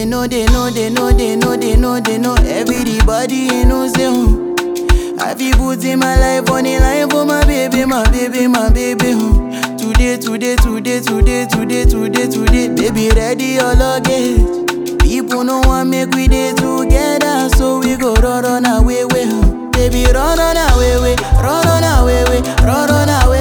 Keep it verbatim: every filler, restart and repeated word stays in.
know, they know, they know, they know, they know, they know. Everybody you know say hmm. I feel put in my life on the line for my baby, my baby, my baby. Hmm. Today, today, today, today, today, today, today, baby, ready your luggage. People no want make we day together, so we go run run away, way. Huh. Baby, run run away, way, run run away, way, run run away.